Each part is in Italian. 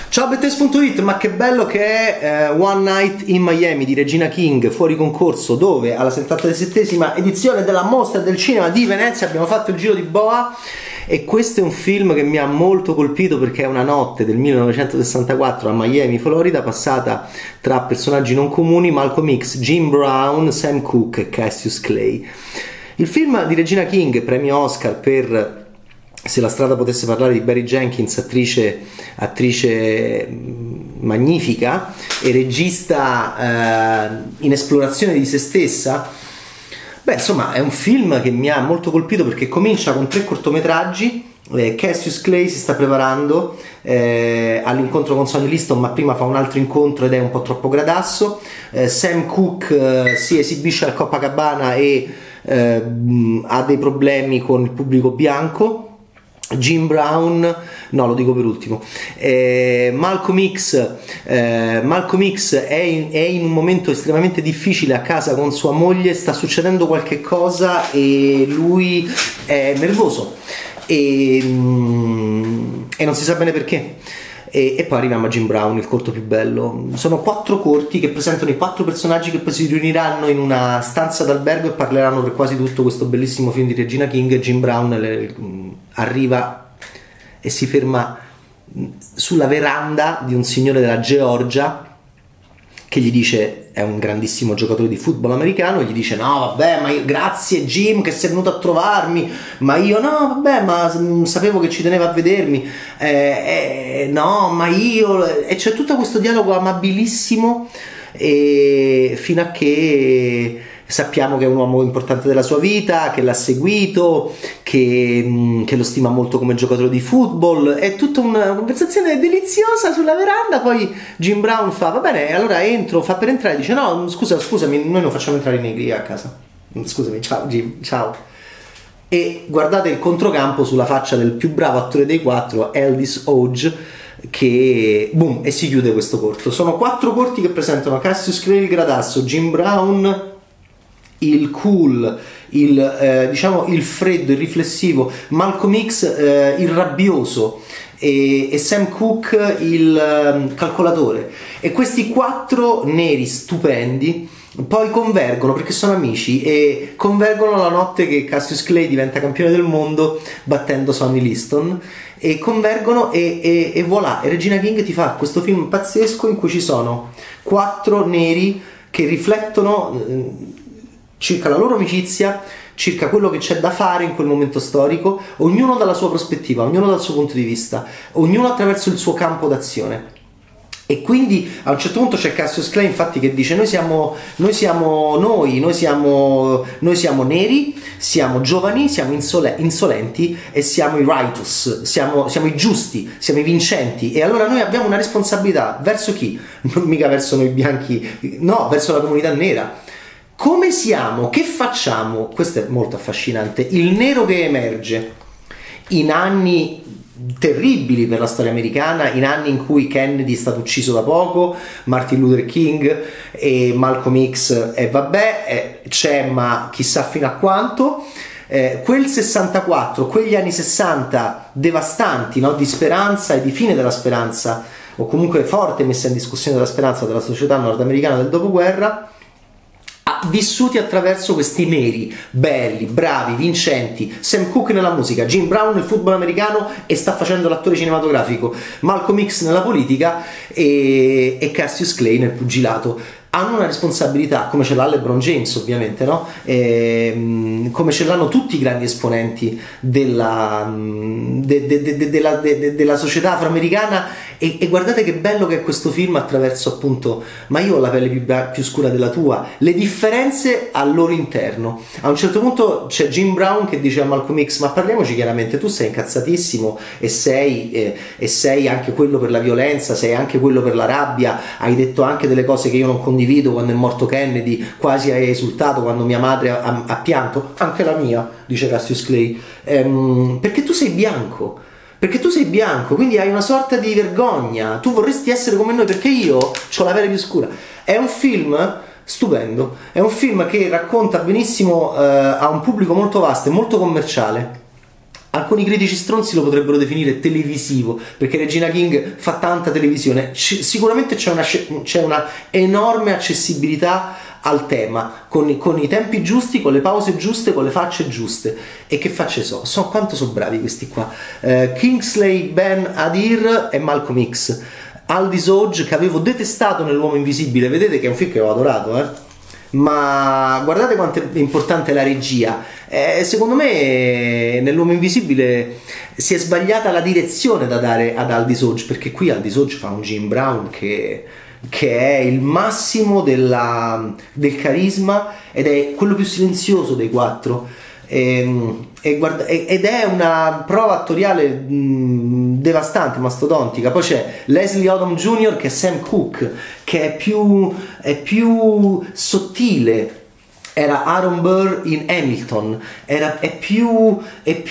Ciao Bettes.it, ma che bello che è One Night in Miami di Regina King, fuori concorso, dove alla 77esima edizione della Mostra del Cinema di Venezia abbiamo fatto il giro di boa. E questo è un film che mi ha molto colpito perché è una notte del 1964 a Miami, Florida, passata tra personaggi non comuni: Malcolm X, Jim Brown, Sam Cooke e Cassius Clay. Il film di Regina King, premio Oscar per Se la strada potesse parlare, di Barry Jenkins, attrice magnifica e regista in esplorazione di se stessa. Beh, insomma, è un film che mi ha molto colpito perché comincia con 3 cortometraggi. Cassius Clay si sta preparando all'incontro con Sonny Liston, ma prima fa un altro incontro ed è un po' troppo gradasso. Sam Cooke si esibisce al Copacabana e ha dei problemi con il pubblico bianco. Jim Brown, no, lo dico per ultimo. Malcolm X è in un momento estremamente difficile a casa con sua moglie, sta succedendo qualche cosa e lui è nervoso e non si sa bene perché. E poi arriviamo a Jim Brown, il corto più bello. Sono 4 corti che presentano i 4 personaggi che poi si riuniranno in una stanza d'albergo e parleranno per quasi tutto questo bellissimo film di Regina King. Jim Brown arriva e si ferma sulla veranda di un signore della Georgia che gli dice, è un grandissimo giocatore di football americano, gli dice: no vabbè, ma grazie Jim che sei venuto a trovarmi, ma io no vabbè, ma sapevo che ci teneva a vedermi, no ma io, e c'è tutto questo dialogo amabilissimo fino a che sappiamo che è un uomo importante della sua vita, che l'ha seguito, che lo stima molto come giocatore di football. È tutta una conversazione deliziosa sulla veranda. Poi Jim Brown fa: va bene, allora entro, fa per entrare, dice: no, scusami, noi non facciamo entrare i negri a casa, scusami, ciao Jim, ciao. E guardate il controcampo sulla faccia del più bravo attore dei 4, Aldis Hodge, che boom, e si chiude questo corto. Sono 4 corti che presentano Cassius Clay il gradasso, Jim Brown il cool, diciamo il freddo, il riflessivo, Malcolm X il rabbioso e Sam Cooke il calcolatore. E questi 4 neri stupendi poi convergono perché sono amici e convergono la notte che Cassius Clay diventa campione del mondo battendo Sonny Liston, e convergono e voilà, e Regina King ti fa questo film pazzesco in cui ci sono 4 neri che riflettono circa la loro amicizia, circa quello che c'è da fare in quel momento storico, ognuno dalla sua prospettiva, ognuno dal suo punto di vista, ognuno attraverso il suo campo d'azione. E quindi a un certo punto c'è Cassius Clay infatti che dice: noi siamo neri, siamo giovani, siamo insolenti e siamo i righteous, siamo i giusti, siamo i vincenti, e allora noi abbiamo una responsabilità verso chi? Non mica verso noi bianchi, no, verso la comunità nera. Come siamo? Che facciamo? Questo è molto affascinante. Il nero che emerge in anni terribili per la storia americana, in anni in cui Kennedy è stato ucciso da poco, Martin Luther King e Malcolm X, e vabbè, c'è ma chissà fino a quanto. Quel 64, quegli anni 60 devastanti, no? Di speranza e di fine della speranza, o comunque forte messa in discussione della speranza della società nordamericana del dopoguerra, vissuti attraverso questi neri belli, bravi, vincenti. Sam Cooke nella musica, Jim Brown nel football americano e sta facendo l'attore cinematografico, Malcolm X nella politica e Cassius Clay nel pugilato. Hanno una responsabilità, come ce l'ha LeBron James ovviamente, no? Come ce l'hanno tutti i grandi esponenti della società afroamericana. E guardate che bello che è questo film attraverso appunto, ma io ho la pelle più scura della tua, le differenze al loro interno. A un certo punto c'è Jim Brown che dice a Malcolm X: ma parliamoci chiaramente, tu sei incazzatissimo e sei anche quello per la violenza, sei anche quello per la rabbia, hai detto anche delle cose che io non condivido, quando è morto Kennedy quasi hai esultato quando mia madre ha pianto, anche la mia, dice Cassius Clay, perché tu sei bianco. Perché tu sei bianco, quindi hai una sorta di vergogna, tu vorresti essere come noi perché io ho la pelle più scura. È un film stupendo, è un film che racconta benissimo a un pubblico molto vasto e molto commerciale Alcuni critici stronzi lo potrebbero definire televisivo, perché Regina King fa tanta televisione. Sicuramente c'è una enorme accessibilità al tema, con i tempi giusti, con le pause giuste, con le facce giuste. E che facce quanto sono bravi questi qua. Kingsley Ben Adir e Malcolm X. Aldis Hodge, che avevo detestato nell'Uomo Invisibile, vedete che è un film che ho adorato, ma guardate quanto è importante la regia. Secondo me nell'Uomo Invisibile si è sbagliata la direzione da dare ad Aldis Hodge, perché qui Aldis Hodge fa un Jim Brown che è il massimo del carisma, ed è quello più silenzioso dei quattro, ed è una prova attoriale devastante, mastodontica. Poi c'è Leslie Odom Jr. che è Sam Cooke, che è più sottile. Era Aaron Burr in Hamilton, è più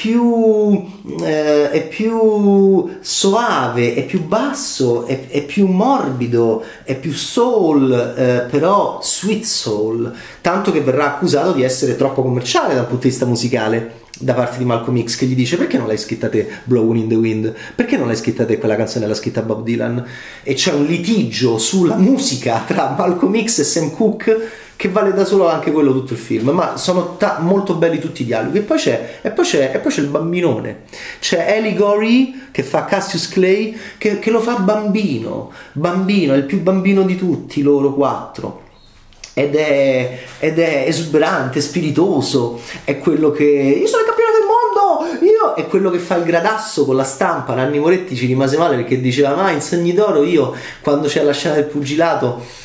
soave, è più basso, è più morbido, è più soul, però sweet soul, tanto che verrà accusato di essere troppo commerciale dal punto di vista musicale da parte di Malcolm X, che gli dice: perché non l'hai scritta te Blowing in the Wind? Perché non l'hai scritta te quella canzone, l'ha scritta Bob Dylan? E c'è un litigio sulla musica tra Malcolm X e Sam Cooke che vale da solo anche quello tutto il film, ma sono molto belli tutti i dialoghi. E poi c'è il bambinone, c'è Ellie Gorey che fa Cassius Clay, che lo fa bambino, è il più bambino di tutti loro quattro. Ed è esuberante, spiritoso, è quello che io sono il campione del mondo, è quello che fa il gradasso con la stampa. Nanni Moretti ci rimase male perché diceva: ma in Sogni d'Oro io, quando c'è la scena del pugilato,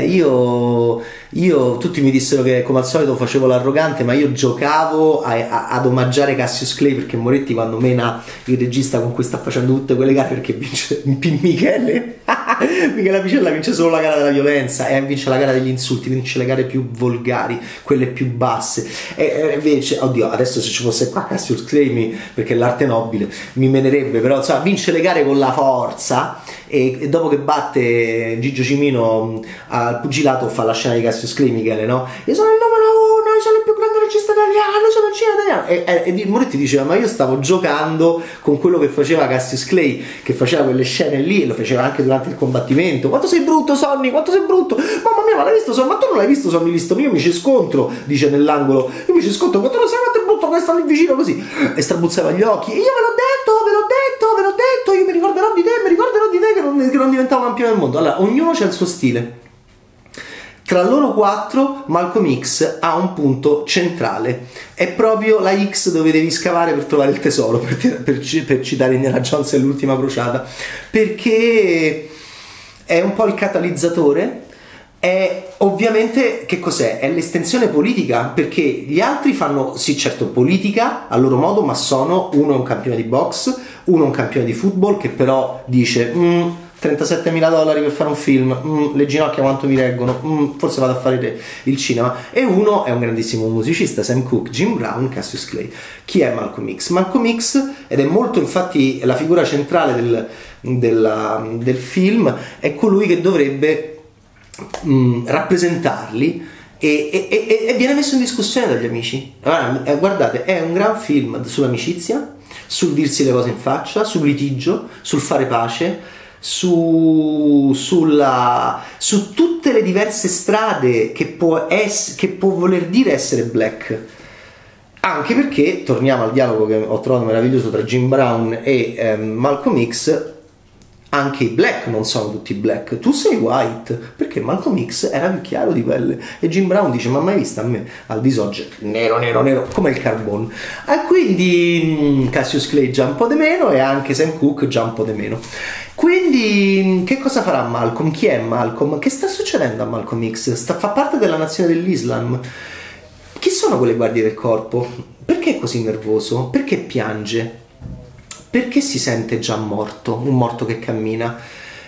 tutti mi dissero che come al solito facevo l'arrogante, ma io giocavo ad omaggiare Cassius Clay, perché Moretti, quando mena il regista con cui sta facendo tutte quelle gare, perché vince Michele Apicella, vince solo la gara della violenza, e vince la gara degli insulti, vince le gare più volgari, quelle più basse, e invece, oddio, adesso se ci fosse qua Cassius Clay, perché l'arte nobile, mi menerebbe, però insomma vince le gare con la forza, e dopo che batte Gigio Cimino al pugilato fa la scena di Cassius Clay, Michele, no? Io sono il numero uno, io sono il più grande regista italiano, sono il cinema italiano, e Moretti diceva: ma io stavo giocando con quello che faceva Cassius Clay, che faceva quelle scene lì, e lo faceva anche durante il combattimento. Quanto sei brutto, Sonny, quanto sei brutto, mamma mia, ma l'hai visto Sonny? Ma tu non l'hai visto Sonny Liston? Io mi ci scontro, dice nell'angolo, io mi ci scontro, quanto non sai quanto è brutto questo lì vicino così, e strabuzzava gli occhi, e io ve l'ho detto, io mi ricorderò di te che non diventavo campione del mondo. Allora, ognuno c'ha il suo stile. Tra loro quattro Malcolm X ha un punto centrale, è proprio la X dove devi scavare per trovare il tesoro, per citare Indiana Jones e l'ultima crociata, perché è un po' il catalizzatore. È ovviamente, che cos'è? È l'estensione politica, perché gli altri fanno, sì certo, politica a loro modo, ma uno è un campione di box, uno è un campione di football che però dice: $37.000 per fare un film, le ginocchia quanto mi reggono, forse vado a fare il cinema. E uno è un grandissimo musicista, Sam Cooke, Jim Brown, Cassius Clay. Chi è Malcolm X? Malcolm X, ed è molto, infatti, la figura centrale del film, è colui che dovrebbe rappresentarli, e viene messo in discussione dagli amici. Guardate, è un gran film sull'amicizia, sul dirsi le cose in faccia, sul litigio, sul fare pace, su tutte le diverse strade che può voler dire essere black. Anche perché, torniamo al dialogo che ho trovato meraviglioso tra Jim Brown e Malcolm X, anche i black non sono tutti black, tu sei white, perché Malcolm X era più chiaro di pelle, e Jim Brown dice: ma mai vista a me al disogge nero come il carbone. E quindi Cassius Clay già un po' di meno, e anche Sam Cooke già un po' di meno. Quindi che cosa farà Malcolm? Chi è Malcolm? Che sta succedendo a Malcolm X? Fa parte della nazione dell'Islam? Chi sono quelle guardie del corpo? Perché è così nervoso? Perché piange? Perché si sente già morto, un morto che cammina?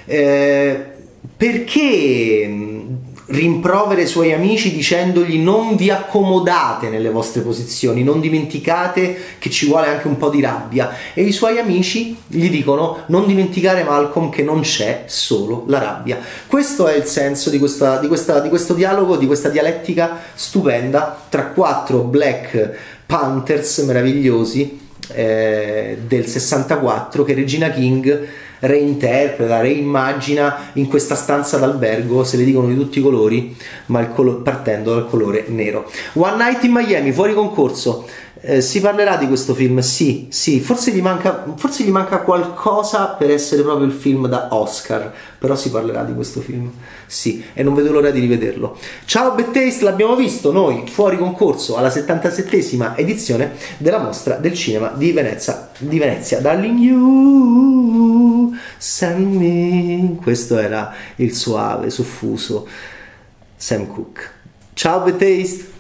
Perché rimprovera i suoi amici dicendogli: non vi accomodate nelle vostre posizioni, non dimenticate che ci vuole anche un po' di rabbia. E i suoi amici gli dicono: non dimenticare, Malcolm, che non c'è solo la rabbia. Questo è il senso di questo dialogo, di questa dialettica stupenda tra quattro Black Panthers meravigliosi, del 64 che Regina King reinterpreta, reimmagina in questa stanza d'albergo, se le dicono di tutti i colori, ma partendo dal colore nero. One Night in Miami, fuori concorso. Si parlerà di questo film? Sì, forse gli manca qualcosa per essere proprio il film da Oscar, però si parlerà di questo film, sì, e non vedo l'ora di rivederlo. Ciao Bad Taste, l'abbiamo visto noi fuori concorso alla 77esima edizione della Mostra del Cinema di Venezia. Darling you send me, questo era il suave, soffuso Sam Cooke. Ciao Bad Taste.